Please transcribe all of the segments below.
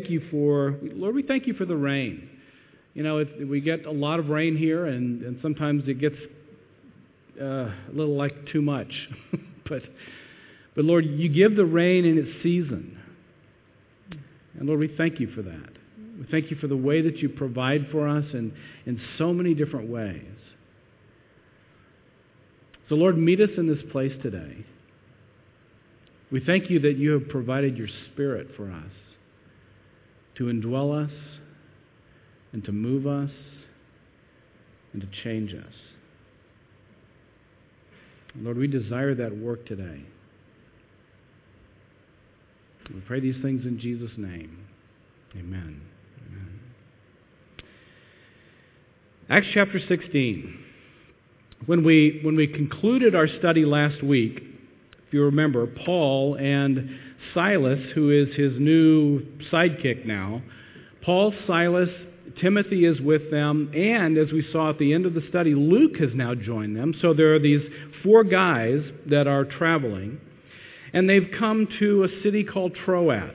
thank you for the rain. You know, we get a lot of rain here, and sometimes it gets a little like too much. but Lord, you give the rain in its season. And Lord, we thank you for that. We thank you for the way that you provide for us in so many different ways. So Lord, meet us in this place today. We thank you that you have provided your Spirit for us to indwell us and to move us and to change us. Lord, we desire that work today. We pray these things in Jesus' name. Amen. Amen. Acts chapter 16. When we concluded our study last week, if you remember, Paul and Silas, who is his new sidekick now, Paul, Silas, Timothy is with them, and as we saw at the end of the study, Luke has now joined them. So there are these 4 guys that are traveling, and they've come to a city called Troas.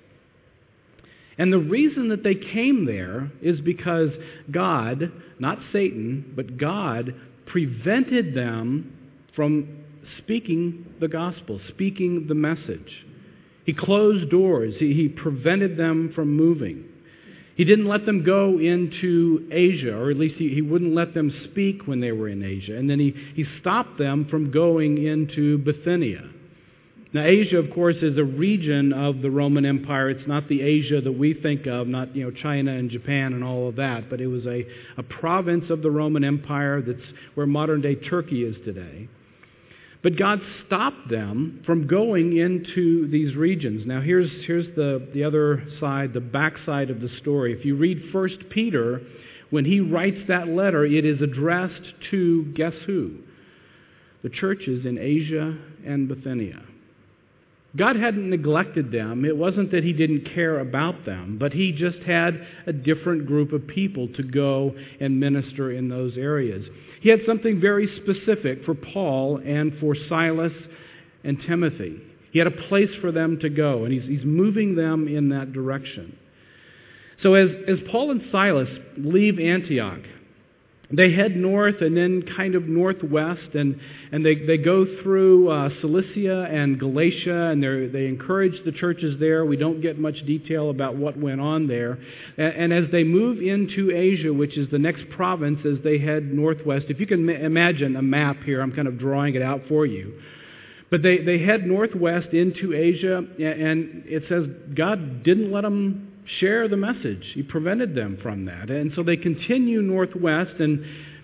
And the reason that they came there is because God, not Satan, but God prevented them from speaking the gospel, speaking the message. He closed doors. He prevented them from moving. He didn't let them go into Asia, or at least he wouldn't let them speak when they were in Asia. And then he stopped them from going into Bithynia. Now, Asia, of course, is a region of the Roman Empire. It's not the Asia that we think of, not China and Japan and all of that, but it was a province of the Roman Empire that's where modern-day Turkey is today. But God stopped them from going into these regions. Now, here's the other side, the backside of the story. If you read 1 Peter, when he writes that letter, it is addressed to, guess who? The churches in Asia and Bithynia. God hadn't neglected them. It wasn't that he didn't care about them, but he just had a different group of people to go and minister in those areas. He had something very specific for Paul and for Silas and Timothy. He had a place for them to go, and he's moving them in that direction. So as Paul and Silas leave Antioch, they head north and then kind of northwest, and they go through Cilicia and Galatia, and they encourage the churches there. We don't get much detail about what went on there. And as they move into Asia, which is the next province as they head northwest, if you can imagine a map here, I'm kind of drawing it out for you. But they head northwest into Asia, and it says God didn't let them share the message. He prevented them from that. And so they continue northwest, and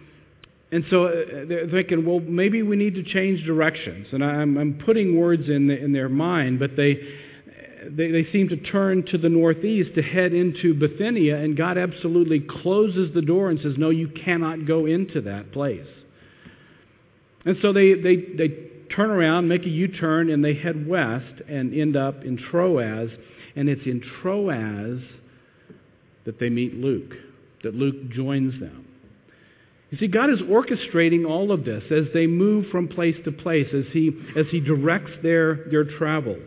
so they're thinking, well, maybe we need to change directions. And I'm putting words in their mind, but they seem to turn to the northeast to head into Bithynia, and God absolutely closes the door and says, no, you cannot go into that place. And so they turn around, make a U-turn, and they head west and end up in Troas. And it's in Troas that they meet Luke, that Luke joins them. You see, God is orchestrating all of this as they move from place to place, as He directs their travels.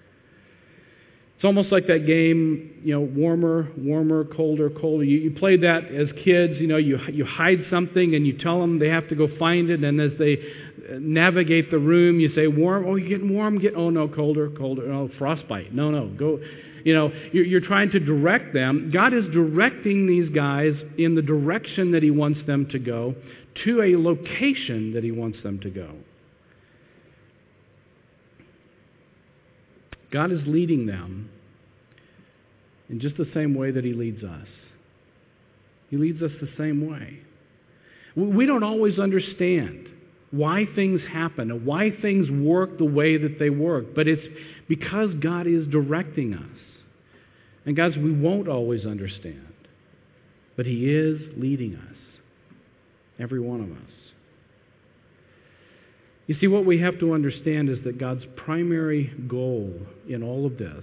It's almost like that game, warmer, warmer, colder, colder. You played that as kids. You hide something and you tell them they have to go find it, and as they navigate the room, you say, warm, oh, you're getting warm, oh no, colder, colder, oh, frostbite, no, go, you're trying to direct them. God is directing these guys in the direction that He wants them to go, to a location that He wants them to go. God is leading them in just the same way that He leads us. He leads us the same way. We don't always understand why things happen, or why things work the way that they work. But it's because God is directing us. And guys, we won't always understand. But He is leading us. Every one of us. You see, what we have to understand is that God's primary goal in all of this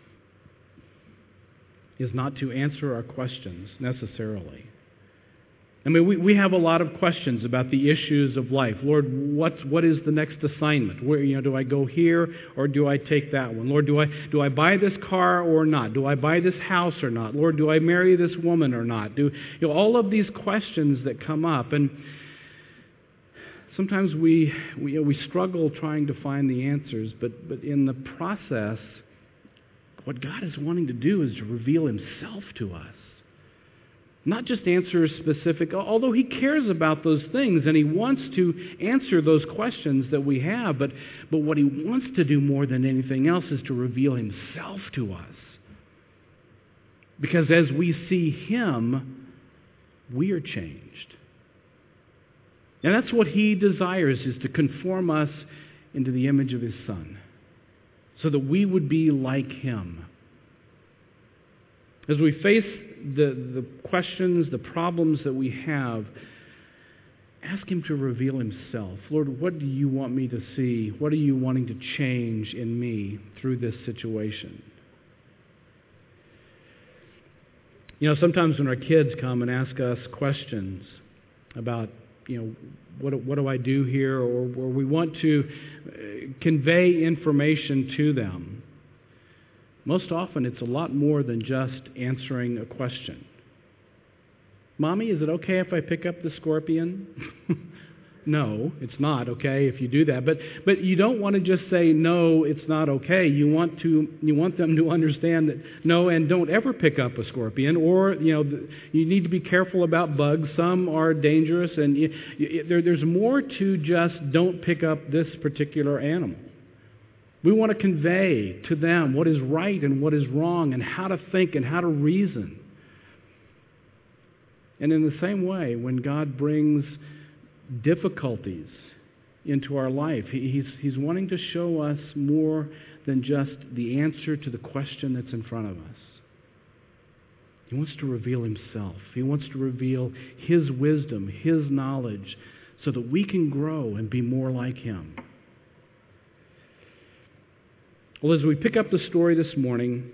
is not to answer our questions necessarily, I mean, we have a lot of questions about the issues of life. Lord, what is the next assignment? Where, do I go here or do I take that one? Lord, do I buy this car or not? Do I buy this house or not? Lord, do I marry this woman or not? All of these questions that come up, and sometimes we struggle trying to find the answers, but in the process, what God is wanting to do is to reveal Himself to us. Not just answer specific, although He cares about those things and He wants to answer those questions that we have, but what He wants to do more than anything else is to reveal Himself to us. Because as we see Him, we are changed. And that's what He desires, is to conform us into the image of His Son, so that we would be like Him. As we face the questions, the problems that we have, ask Him to reveal Himself. Lord, what do you want me to see? What are you wanting to change in me through this situation? Sometimes when our kids come and ask us questions about, what do I do here? Or we want to convey information to them. Most often it's a lot more than just answering a question. Mommy, is it okay if I pick up the scorpion? No, it's not okay if you do that. But you don't want to just say, no, it's not okay. You want them to understand that no, and don't ever pick up a scorpion. Or, you need to be careful about bugs. Some are dangerous, and there's more to just don't pick up this particular animal. We want to convey to them what is right and what is wrong, and how to think and how to reason. And in the same way, when God brings difficulties into our life, He's wanting to show us more than just the answer to the question that's in front of us. He wants to reveal Himself. He wants to reveal His wisdom, His knowledge, so that we can grow and be more like Him. Well, as we pick up the story this morning,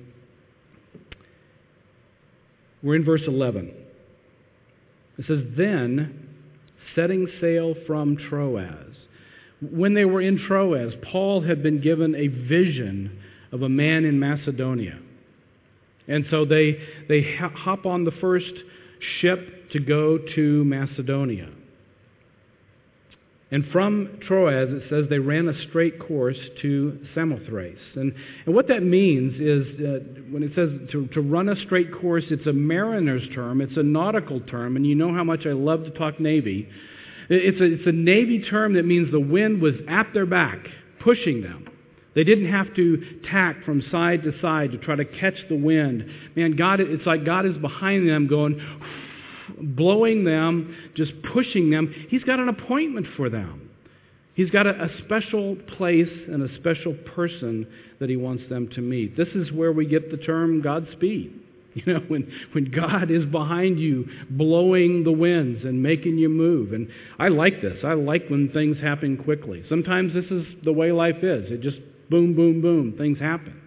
we're in verse 11. It says, "Then, setting sail from Troas." When they were in Troas, Paul had been given a vision of a man in Macedonia. And so they hop on the first ship to go to Macedonia. And from Troas, it says they ran a straight course to Samothrace. And what that means is, when it says to run a straight course, it's a mariner's term, it's a nautical term, and you know how much I love to talk Navy. It's a Navy term that means the wind was at their back, pushing them. They didn't have to tack from side to side to try to catch the wind. Man, it's like God is behind them going, blowing them, just pushing them. He's got an appointment for them. He's got a special place and a special person that He wants them to meet. This is where we get the term Godspeed. When God is behind you, blowing the winds and making you move. And I like this. I like when things happen quickly. Sometimes this is the way life is. It just boom, boom, boom, things happen.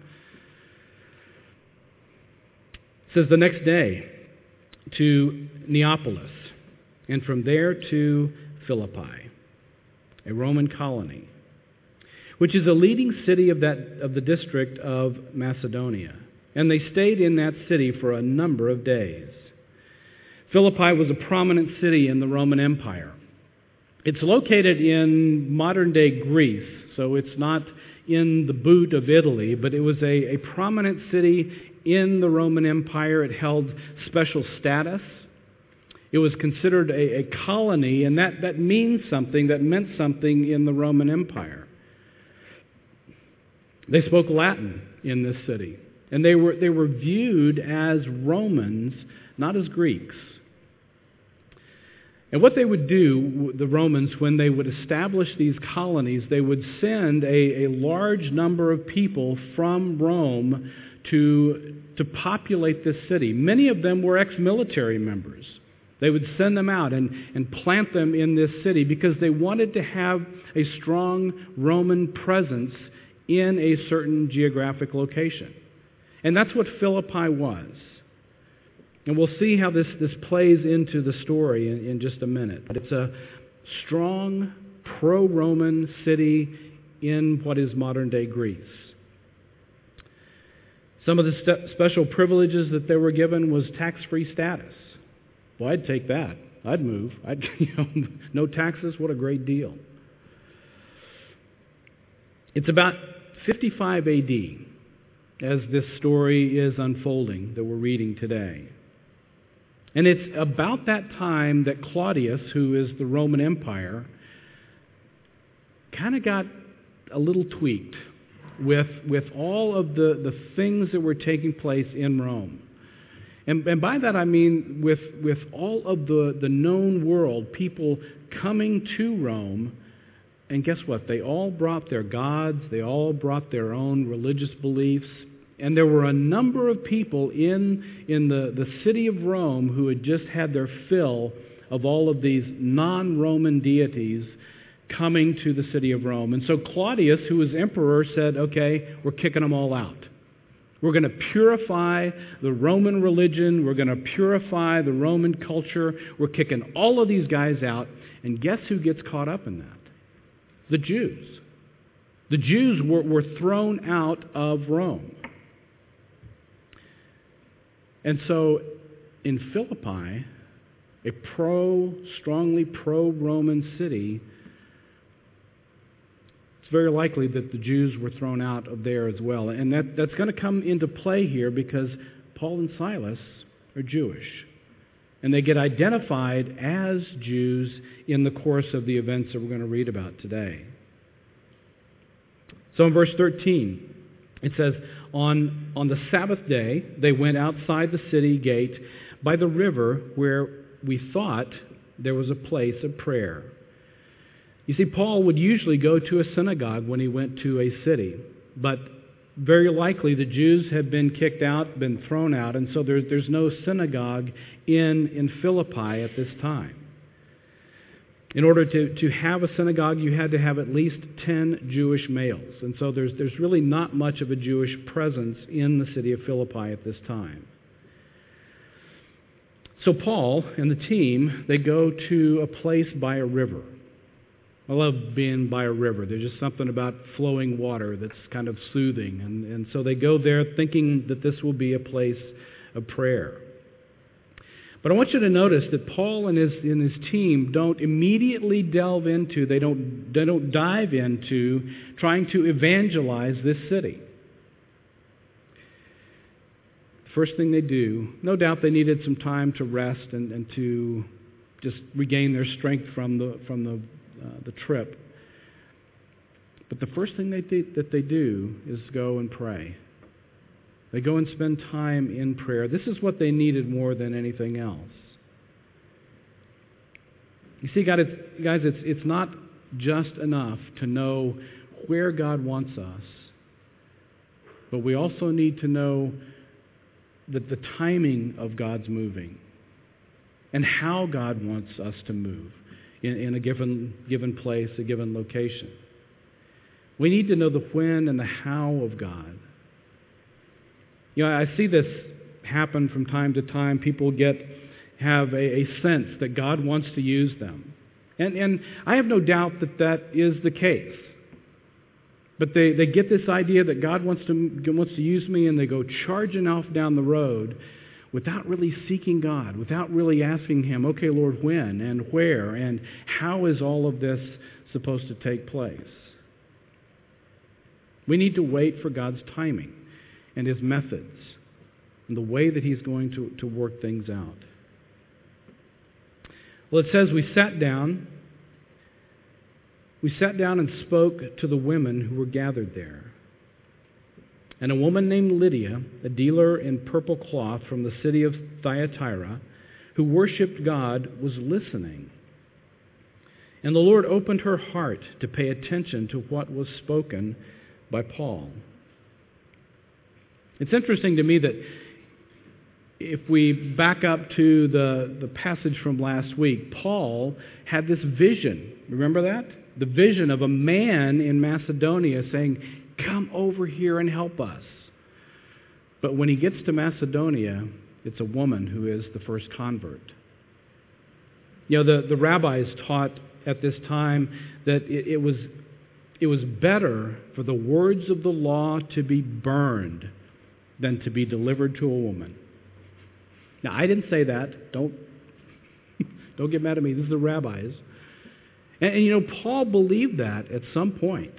It says the next day to Neapolis, and from there to Philippi, a Roman colony, which is a leading city of the district of Macedonia. And they stayed in that city for a number of days. Philippi was a prominent city in the Roman Empire. It's located in modern-day Greece, so it's not in the boot of Italy, but it was a prominent city in the Roman Empire. It held special status. It was considered a colony, and that means something, that meant something in the Roman Empire. They spoke Latin in this city, and they were viewed as Romans, not as Greeks. And what they would do, the Romans, when they would establish these colonies, they would send a large number of people from Rome to populate this city. Many of them were ex-military members. They would send them out and plant them in this city because they wanted to have a strong Roman presence in a certain geographic location. And that's what Philippi was. And we'll see how this plays into the story in just a minute. But it's a strong, pro-Roman city in what is modern-day Greece. Some of the special privileges that they were given was tax-free status. Well, I'd take that. I'd move. No taxes, what a great deal. It's about 55 A.D. as this story is unfolding that we're reading today. And it's about that time that Claudius, who is the Roman Empire, kind of got a little tweaked with all of the things that were taking place in Rome. And by that I mean with all of the known world, people coming to Rome, and guess what? They all brought their gods, they all brought their own religious beliefs, and there were a number of people in the city of Rome who had just had their fill of all of these non-Roman deities coming to the city of Rome. And so Claudius, who was emperor, said, okay, we're kicking them all out. We're going to purify the Roman religion. We're going to purify the Roman culture. We're kicking all of these guys out. And guess who gets caught up in that? The Jews. The Jews were thrown out of Rome. And so in Philippi, a strongly pro-Roman city, it's very likely that the Jews were thrown out of there as well. And that's going to come into play here because Paul and Silas are Jewish. And they get identified as Jews in the course of the events that we're going to read about today. So in verse 13, it says, on the Sabbath day, they went outside the city gate by the river where we thought there was a place of prayer. You see, Paul would usually go to a synagogue when he went to a city, but very likely the Jews had been kicked out, been thrown out, and so there's no synagogue in Philippi at this time. In order to have a synagogue, you had to have at least 10 Jewish males, and so there's really not much of a Jewish presence in the city of Philippi at this time. So Paul and the team, they go to a place by a river. I love being by a river. There's just something about flowing water that's kind of soothing. And so they go there thinking that this will be a place of prayer. But I want you to notice that Paul and his team don't immediately delve into, they don't dive into trying to evangelize this city. First thing they do, no doubt they needed some time to rest and to just regain their strength from the trip. But the first thing that they do is go and pray. They go and spend time in prayer. This is what they needed more than anything else. You see, guys, it's not just enough to know where God wants us, but we also need to know that the timing of God's moving and how God wants us to move in a given place, a given location. We need to know the when and the how of God. You know, I see this happen from time to time. People have a sense that God wants to use them. And I have no doubt that is the case. But they get this idea that God wants to use me, and they go charging off down the road without really seeking God, without really asking Him, okay, Lord, when and where and how is all of this supposed to take place? We need to wait for God's timing and His methods and the way that He's going to work things out. Well, it says we sat down and spoke to the women who were gathered there. And a woman named Lydia, a dealer in purple cloth from the city of Thyatira, who worshipped God, was listening. And the Lord opened her heart to pay attention to what was spoken by Paul. It's interesting to me that if we back up to the passage from last week, Paul had this vision. Remember that? The vision of a man in Macedonia saying, come over here and help us. But when he gets to Macedonia, it's a woman who is the first convert. You know, the rabbis taught at this time that it was better for the words of the law to be burned than to be delivered to a woman. Now, I didn't say that. Don't get mad at me. This is the rabbis. And you know, Paul believed that at some point,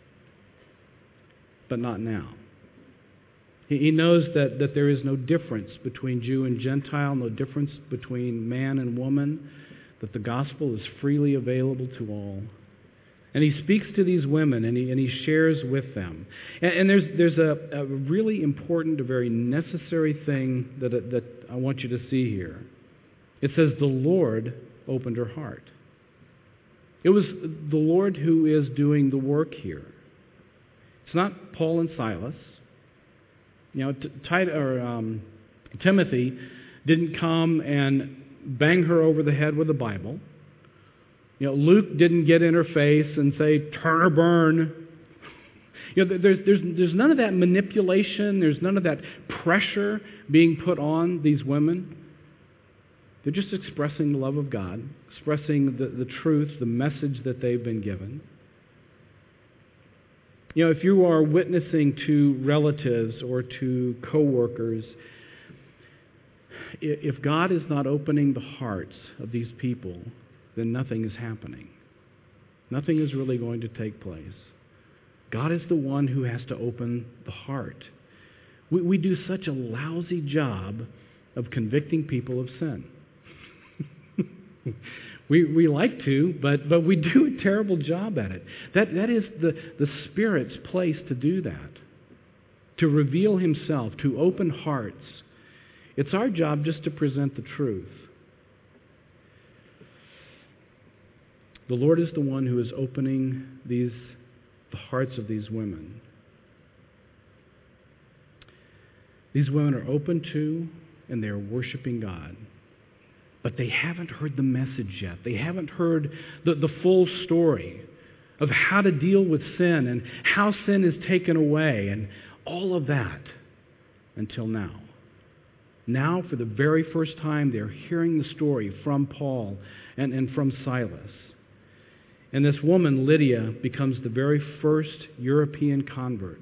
but not now. He knows that there is no difference between Jew and Gentile, no difference between man and woman, that the gospel is freely available to all. And he speaks to these women, and he shares with them. And there's a really important, a very necessary thing that I want you to see here. It says, the Lord opened her heart. It was the Lord who is doing the work here. It's not Paul and Silas. You know, Timothy didn't come and bang her over the head with the Bible. You know, Luke didn't get in her face and say, turn or burn. You know, there's none of that manipulation. There's none of that pressure being put on these women. They're just expressing the love of God, expressing the truth, the message that they've been given. You know, if you are witnessing to relatives or to coworkers, if God is not opening the hearts of these people, then nothing is happening. Nothing is really going to take place. God is the one who has to open the heart. We do such a lousy job of convicting people of sin. We like to, but we do a terrible job at it. That is the Spirit's place to do that, to reveal Himself, to open hearts. It's our job just to present the truth. The Lord is the one who is opening the hearts of these women. These women are open to, and they are worshiping God. But they haven't heard the message yet. They haven't heard the full story of how to deal with sin and how sin is taken away and all of that until now. Now, for the very first time, they're hearing the story from Paul and from Silas. And this woman, Lydia, becomes the very first European convert.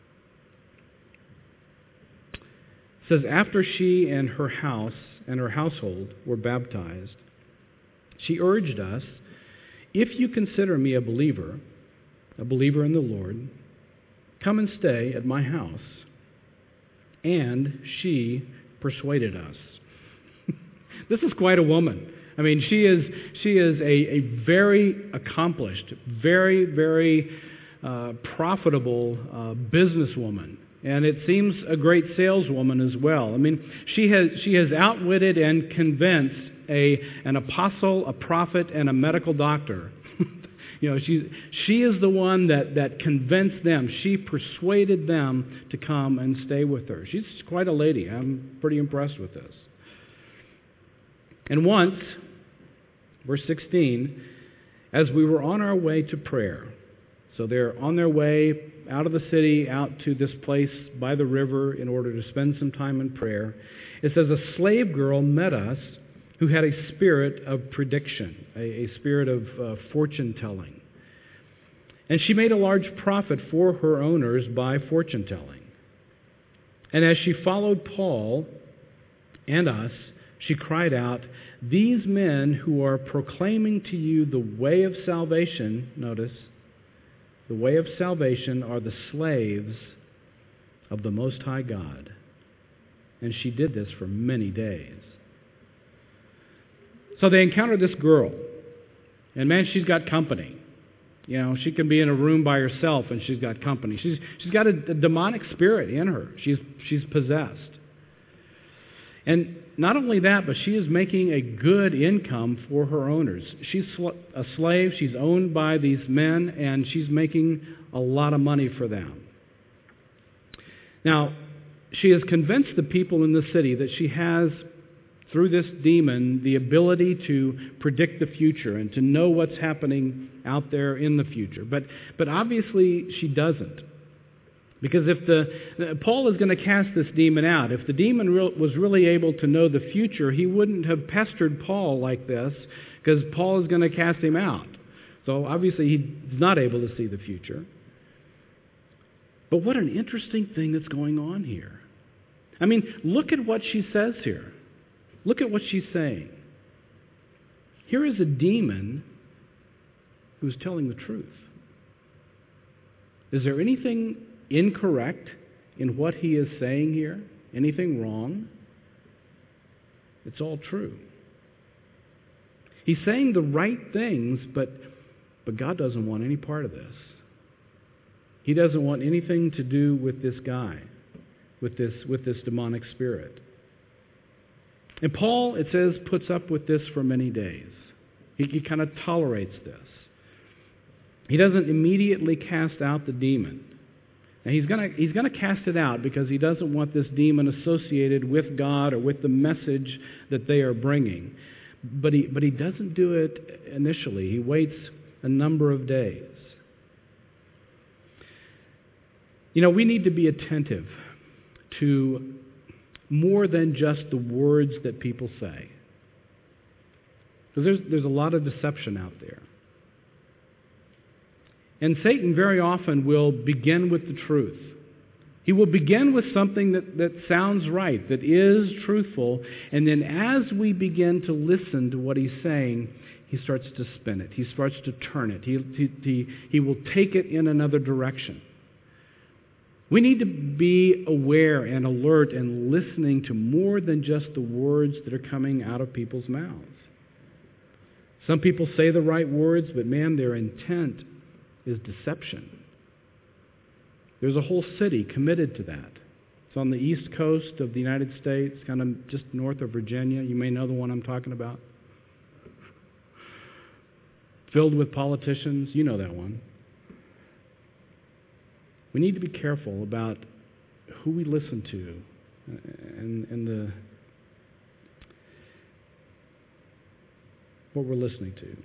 It says, after she and her house and her household were baptized, she urged us, if you consider me a believer in the Lord, come and stay at my house. And she persuaded us. This is quite a woman. I mean, she is a very accomplished, very, very profitable businesswoman. And it seems a great saleswoman as well. I mean, she has outwitted and convinced an apostle, a prophet, and a medical doctor. You know, she is the one that convinced them. She persuaded them to come and stay with her. She's quite a lady. I'm pretty impressed with this. And once, verse 16, as we were on our way to prayer, so they're on their way out of the city, out to this place by the river in order to spend some time in prayer, it says a slave girl met us who had a spirit of prediction, a spirit of fortune-telling. And she made a large profit for her owners by fortune-telling. And as she followed Paul and us, she cried out, these men who are proclaiming to you the way of salvation, notice, the way of salvation are the slaves of the Most High God. And she did this for many days. So they encountered this girl. And man, she's got company. You know, she can be in a room by herself and she's got company. She's got a demonic spirit in her. She's possessed. And not only that, but she is making a good income for her owners. She's a slave. She's owned by these men, and she's making a lot of money for them. Now, she has convinced the people in the city that she has, through this demon, the ability to predict the future and to know what's happening out there in the future. But obviously she doesn't. Because if Paul is going to cast this demon out, if the demon was really able to know the future, he wouldn't have pestered Paul like this, because Paul is going to cast him out. So obviously he's not able to see the future. But what an interesting thing that's going on here. I mean, look at what she says here. Look at what she's saying. Here is a demon who's telling the truth. Is there anything incorrect in what he is saying here? Anything wrong? It's all true. He's saying the right things, but God doesn't want any part of this. He doesn't want anything to do with this guy, with this demonic spirit. And Paul, it says, puts up with this for many days. He kind of tolerates this. He doesn't immediately cast out the demon. Now he's going to cast it out because he doesn't want this demon associated with God or with the message that they are bringing. But he doesn't do it initially. He waits a number of days. You know, we need to be attentive to more than just the words that people say. Because there's a lot of deception out there. And Satan very often will begin with the truth. He will begin with something that sounds right, that is truthful, and then as we begin to listen to what he's saying, he starts to spin it. He starts to turn it. He will take it in another direction. We need to be aware and alert and listening to more than just the words that are coming out of people's mouths. Some people say the right words, but man, their intent is deception. There's a whole city committed to that. It's on the east coast of the United States, kind of just north of Virginia. You may know the one I'm talking about. Filled with politicians. You know that one. We need to be careful about who we listen to and what we're listening to.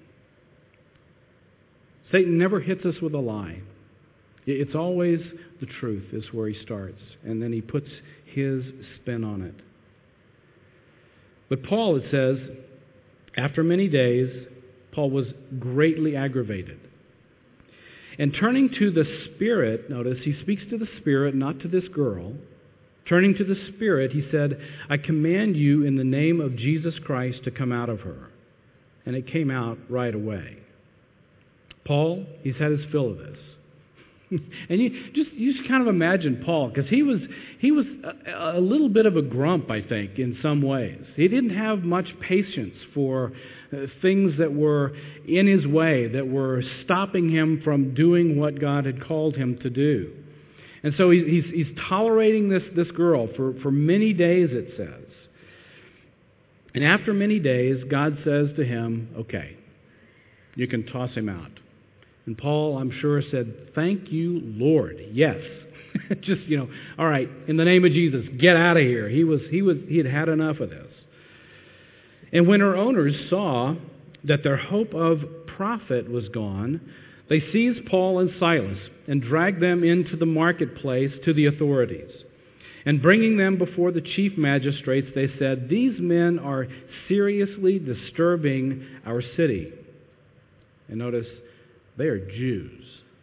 Satan never hits us with a lie. It's always the truth is where he starts, and then he puts his spin on it. But Paul, it says, after many days, Paul was greatly aggravated. And turning to the Spirit, notice, he speaks to the Spirit, not to this girl. Turning to the Spirit, he said, I command you in the name of Jesus Christ to come out of her. And it came out right away. Paul, he's had his fill of this. And you just kind of imagine Paul, because he was a little bit of a grump, I think, in some ways. He didn't have much patience for things that were in his way, that were stopping him from doing what God had called him to do. And so he's tolerating this girl for many days, it says. And after many days, God says to him, okay, you can toss him out. And Paul, I'm sure, said, thank you, Lord. Yes. Just, all right, in the name of Jesus, get out of here. He had had enough of this. And when her owners saw that their hope of profit was gone, they seized Paul and Silas and dragged them into the marketplace to the authorities. And bringing them before the chief magistrates, they said, these men are seriously disturbing our city. And notice, they are Jews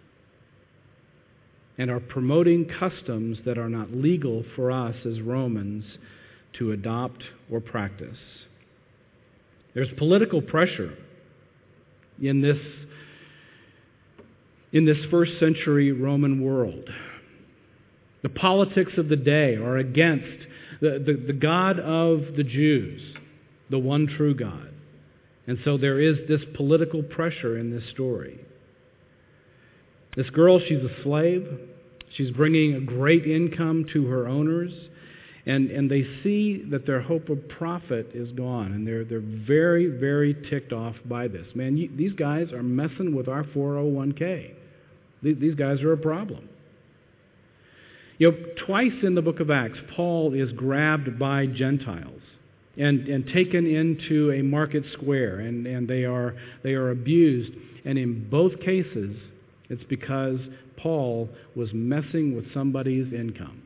and are promoting customs that are not legal for us as Romans to adopt or practice. There's political pressure in this first century Roman world. The politics of the day are against the God of the Jews, the one true God. And so there is this political pressure in this story. This girl, she's a slave. She's bringing a great income to her owners. And they see that their hope of profit is gone. And they're very, very ticked off by this. Man, these guys are messing with our 401k. These guys are a problem. Twice in the book of Acts, Paul is grabbed by Gentiles and taken into a market square, and they are abused. And in both cases, It's because Paul was messing with somebody's income.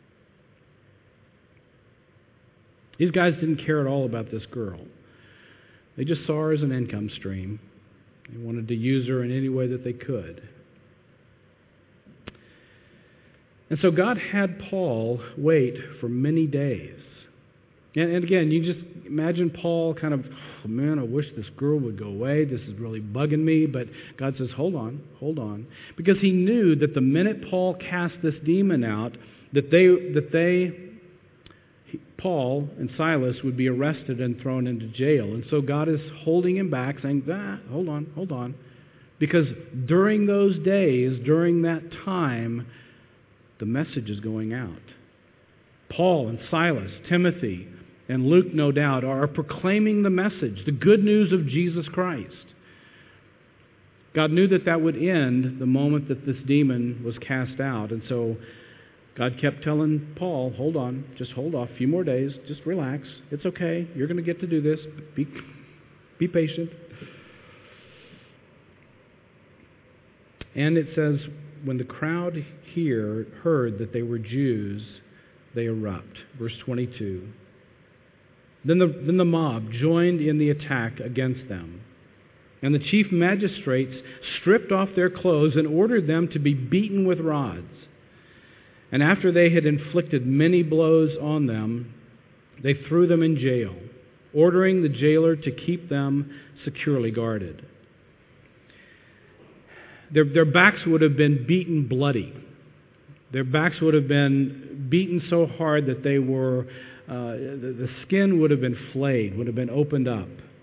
These guys didn't care at all about this girl. They just saw her as an income stream. They wanted to use her in any way that they could. And so God had Paul wait for many days. And again, you just imagine Paul kind of, oh man, I wish this girl would go away. This is really bugging me. But God says, hold on. Because he knew that the minute Paul cast this demon out, Paul and Silas would be arrested and thrown into jail. And so God is holding him back, saying, hold on. Because during those days, during that time, the message is going out. Paul and Silas, Timothy, and Luke, no doubt, are proclaiming the message, the good news of Jesus Christ. God knew that would end the moment that this demon was cast out. And so God kept telling Paul, hold on, just hold off a few more days, just relax. It's okay. You're going to get to do this. Be patient. And it says, when the crowd here heard that they were Jews, they erupt. Verse 22. Then the mob joined in the attack against them. And the chief magistrates stripped off their clothes and ordered them to be beaten with rods. And after they had inflicted many blows on them, they threw them in jail, ordering the jailer to keep them securely guarded. Their backs would have been beaten bloody. Their backs would have been beaten so hard that they were, the skin would have been flayed, would have been opened up.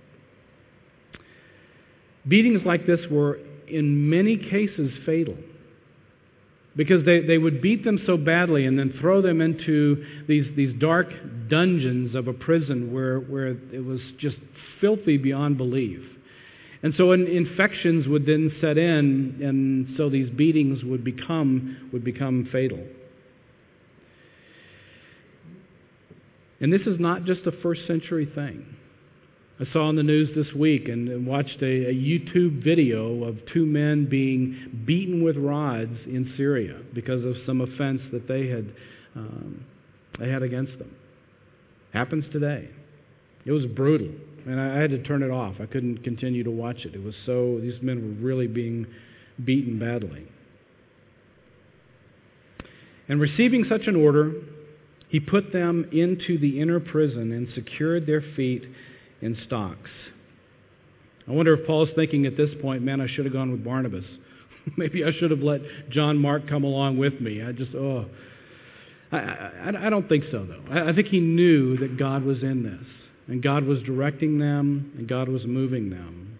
Beatings like this were, in many cases, fatal. Because they would beat them so badly and then throw them into these dark dungeons of a prison where it was just filthy beyond belief. And so infections would then set in, and so these beatings would become fatal. And this is not just a first century thing. I saw on the news this week and watched a YouTube video of two men being beaten with rods in Syria because of some offense that they had against them. Happens today. It was brutal, and I had to turn it off. I couldn't continue to watch it. These men were really being beaten badly. And receiving such an order, he put them into the inner prison and secured their feet in stocks. I wonder if Paul's thinking at this point, man, I should have gone with Barnabas. Maybe I should have let John Mark come along with me. I don't think so, though. I think he knew that God was in this, and God was directing them, and God was moving them.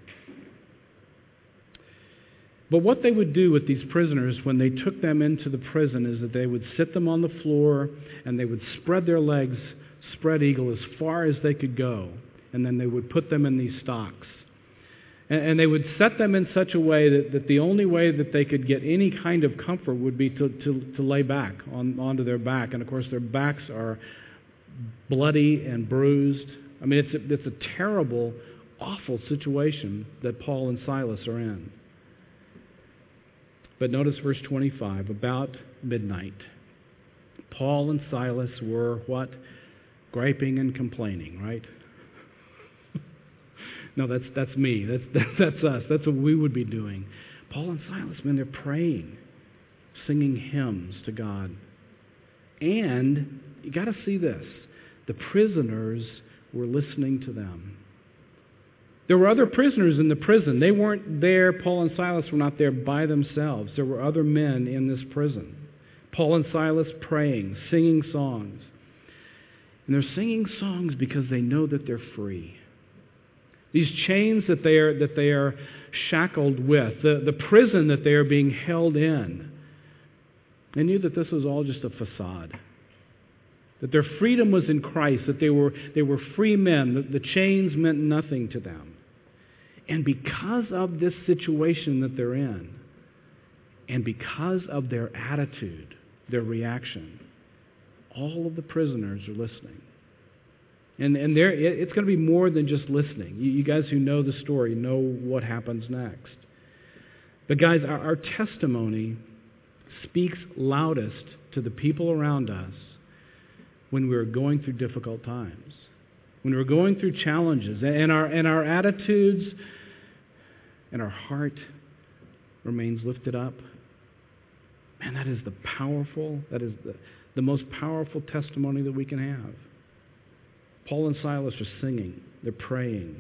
But what they would do with these prisoners when they took them into the prison is that they would sit them on the floor, and they would spread their legs, spread eagle, as far as they could go. And then they would put them in these stocks. And they would set them in such a way that the only way that they could get any kind of comfort would be to lay back onto their back. And of course their backs are bloody and bruised. I mean, it's a terrible, awful situation that Paul and Silas are in. But notice verse 25, about midnight, Paul and Silas were what? Griping and complaining, right? No, that's me. That's us. That's what we would be doing. Paul and Silas, man, they're praying, singing hymns to God. And you got to see this. The prisoners were listening to them. There were other prisoners in the prison. They weren't there. Paul and Silas were not there by themselves. There were other men in this prison. Paul and Silas praying, singing songs. And they're singing songs because they know that they're free. These chains that they are shackled with, the prison that they are being held in, they knew that this was all just a facade. That their freedom was in Christ, that they were free men, that the chains meant nothing to them. And because of this situation that they're in, and because of their attitude, their reaction, all of the prisoners are listening. And it's going to be more than just listening. You guys who know the story know what happens next. But guys, our testimony speaks loudest to the people around us when we're going through difficult times, when we're going through challenges, and our attitudes and our heart remains lifted up. Man, that is the most powerful testimony that we can have. Paul and Silas are singing. They're praying.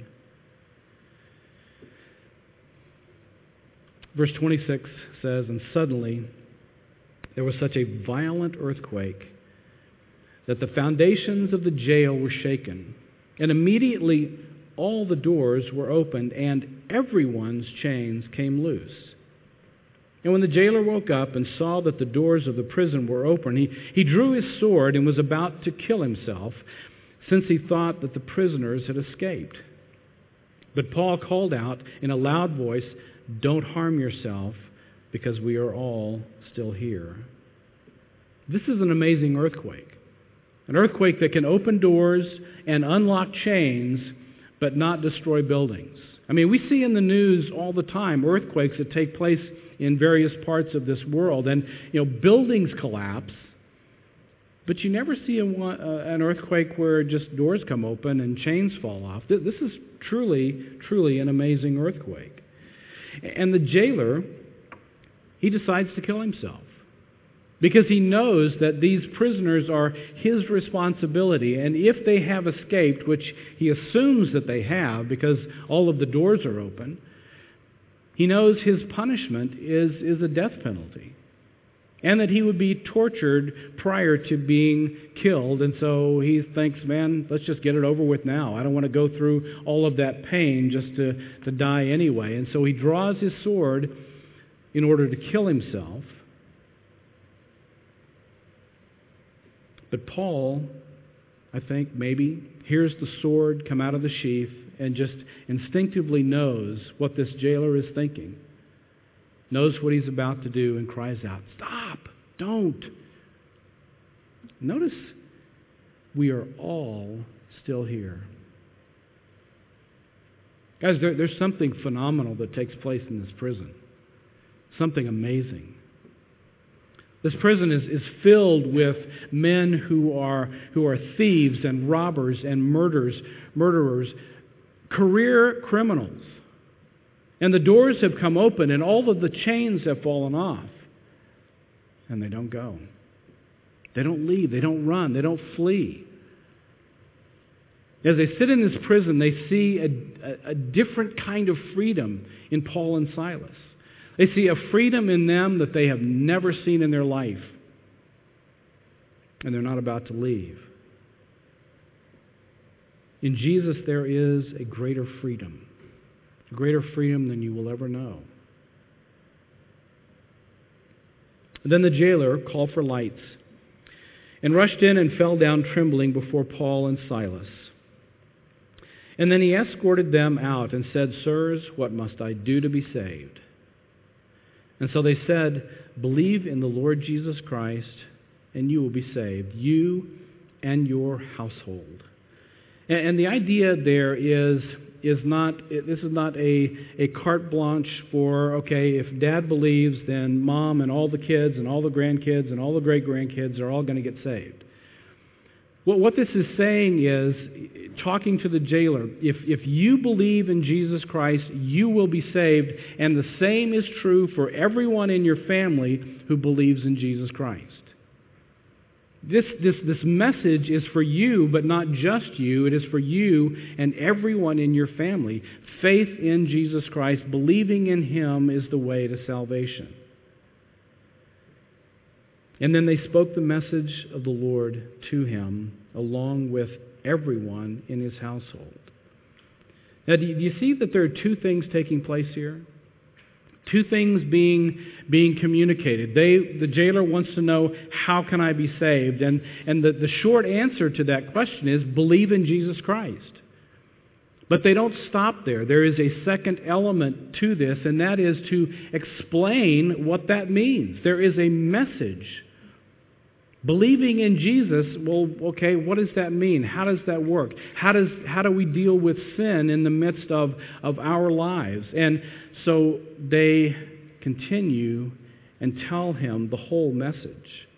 Verse 26 says, "And suddenly there was such a violent earthquake that the foundations of the jail were shaken. And immediately all the doors were opened, and everyone's chains came loose. And when the jailer woke up and saw that the doors of the prison were open, he drew his sword and was about to kill himself, since he thought that the prisoners had escaped. But Paul called out in a loud voice, 'Don't harm yourself, because we are all still here.'" This is an amazing earthquake. An earthquake that can open doors and unlock chains, but not destroy buildings. I mean, we see in the news all the time earthquakes that take place in various parts of this world. And, buildings collapse, but you never see an earthquake where just doors come open and chains fall off. This is truly, truly an amazing earthquake. And the jailer, he decides to kill himself because he knows that these prisoners are his responsibility. And if they have escaped, which he assumes that they have because all of the doors are open, he knows his punishment is a death penalty, and that he would be tortured prior to being killed. And so he thinks, man, let's just get it over with now. I don't want to go through all of that pain just to die anyway. And so he draws his sword in order to kill himself. But Paul, I think, maybe hears the sword come out of the sheath and just instinctively knows what this jailer is thinking, knows what he's about to do, and cries out, "Stop! Don't!" Notice, we are all still here. Guys, there's something phenomenal that takes place in this prison. Something amazing. This prison is filled with men who are thieves and robbers and murderers, career criminals. And the doors have come open and all of the chains have fallen off. And they don't go. They don't leave. They don't run. They don't flee. As they sit in this prison, they see a different kind of freedom in Paul and Silas. They see a freedom in them that they have never seen in their life. And they're not about to leave. In Jesus, there is a greater freedom than you will ever know. And then the jailer called for lights and rushed in and fell down trembling before Paul and Silas. And then he escorted them out and said, "Sirs, what must I do to be saved?" And so they said, "Believe in the Lord Jesus Christ, and you will be saved, you and your household." And the idea there is not a carte blanche for, okay, if Dad believes, then Mom and all the kids and all the grandkids and all the great-grandkids are all going to get saved. Well, what this is saying is, talking to the jailer, if you believe in Jesus Christ, you will be saved, and the same is true for everyone in your family who believes in Jesus Christ. This message is for you, but not just you. It is for you and everyone in your family. Faith in Jesus Christ, believing in Him, is the way to salvation. And then they spoke the message of the Lord to him, along with everyone in his household. Now, do you see that there are two things taking place here? Two things being communicated. The jailer wants to know, how can I be saved? And the short answer to that question is, believe in Jesus Christ. But they don't stop there. There is a second element to this, and that is to explain what that means. There is a message. Believing in Jesus, well, okay, what does that mean? How does that work? How do we deal with sin in the midst of our lives? And so they continue and tell him the whole message.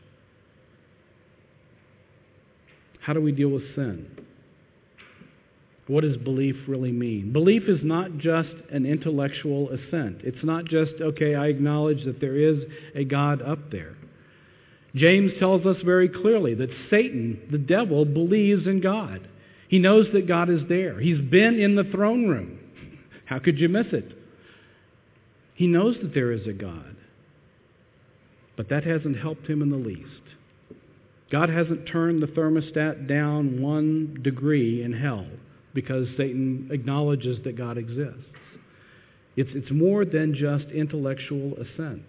How do we deal with sin? What does belief really mean? Belief is not just an intellectual assent. It's not just, okay, I acknowledge that there is a God up there. James tells us very clearly that Satan, the devil, believes in God. He knows that God is there. He's been in the throne room. How could you miss it? He knows that there is a God. But that hasn't helped him in the least. God hasn't turned the thermostat down 1 degree in hell because Satan acknowledges that God exists. It's more than just intellectual assent.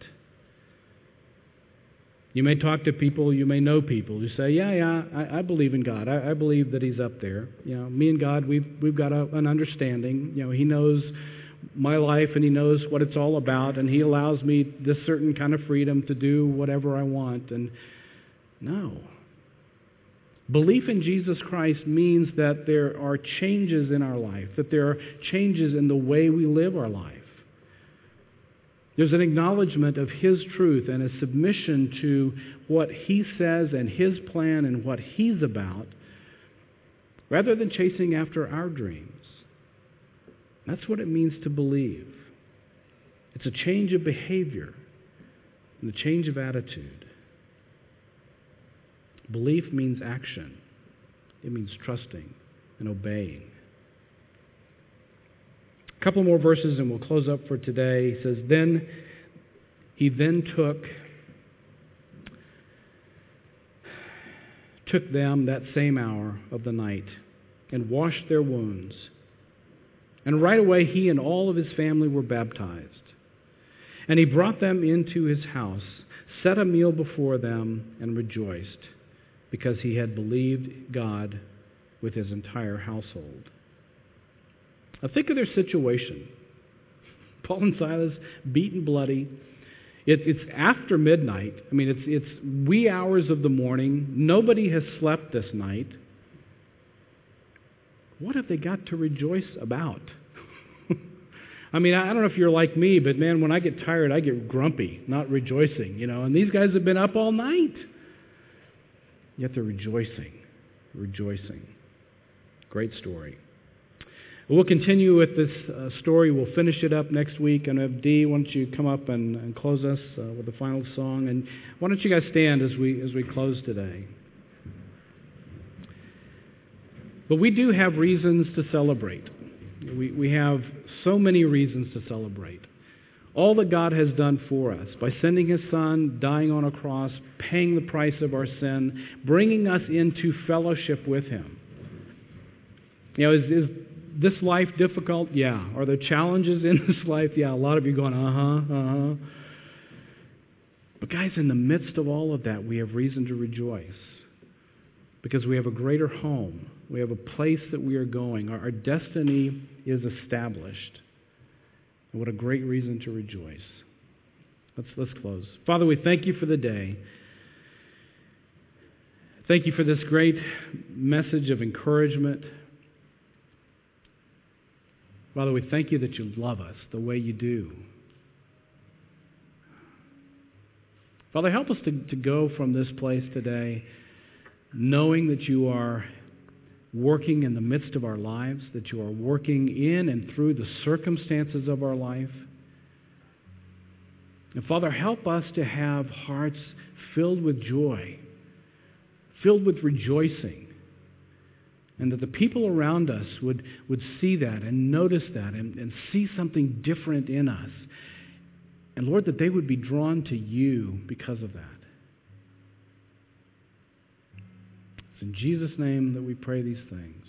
You may talk to people, you may know people who say, I believe in God. I believe that He's up there. Me and God, we've got an understanding. He knows my life and He knows what it's all about, and He allows me this certain kind of freedom to do whatever I want. And no. Belief in Jesus Christ means that there are changes in our life, that there are changes in the way we live our life. There's an acknowledgement of His truth and a submission to what He says and His plan and what He's about, rather than chasing after our dreams. That's what it means to believe. It's a change of behavior and a change of attitude. Belief means action. It means trusting and obeying. A couple more verses and we'll close up for today. He says, He took them that same hour of the night and washed their wounds. And right away he and all of his family were baptized. And he brought them into his house, set a meal before them, and rejoiced, because he had believed God with his entire household. Now think of their situation. Paul and Silas, beaten bloody. It's after midnight. I mean, it's wee hours of the morning. Nobody has slept this night. What have they got to rejoice about? I mean, I don't know if you're like me, but man, when I get tired, I get grumpy, not rejoicing, And these guys have been up all night. Yet they're rejoicing. Great story. We'll continue with this story. We'll finish it up next week. And Dee, why don't you come up and close us with the final song? And why don't you guys stand as we close today? But we do have reasons to celebrate. We have so many reasons to celebrate. All that God has done for us by sending His Son, dying on a cross, paying the price of our sin, bringing us into fellowship with Him. Is this life difficult? Yeah. Are there challenges in this life? Yeah. A lot of you going, But guys, in the midst of all of that, we have reason to rejoice because we have a greater home. We have a place that we are going. Our destiny is established. And what a great reason to rejoice. Let's close. Father, we thank You for the day. Thank You for this great message of encouragement. Father, we thank You that You love us the way You do. Father, help us to go from this place today knowing that You are working in the midst of our lives, that You are working in and through the circumstances of our life. And Father, help us to have hearts filled with joy, filled with rejoicing, and that the people around us would see that and notice that and see something different in us. And Lord, that they would be drawn to You because of that. It's in Jesus' name that we pray these things.